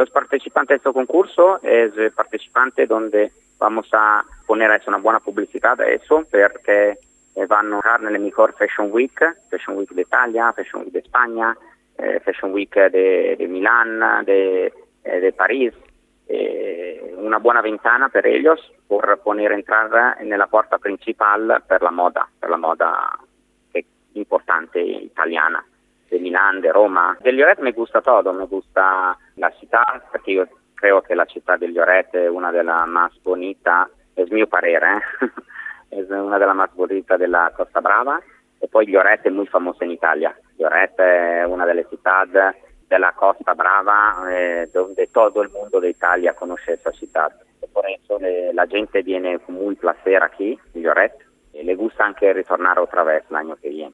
Los participantes de este concurso es participante donde vamos a poner una buena publicidad a eso porque van a estar en la mejor Fashion Week de Italia, Fashion Week de España, Fashion Week de Milán, de París. Una buena ventana per ellos por poder entrar en la puerta principal per la moda che è importante italiana, de Milán, de Roma. De Lloret me gusta todo, me gusta la ciudad, porque yo creo que la ciudad de Lloret es una de las más bonitas, es mi parere, es una de las más bonitas de la Costa Brava, e poi Lloret es muy famosa en Italia. Lloret es una de las ciudades de la Costa Brava donde todo el mundo de Italia conoce esa ciudad. Por eso la gente viene con muy placer aquí, en Lloret, y le gusta anche ritornare otra vez el año que viene.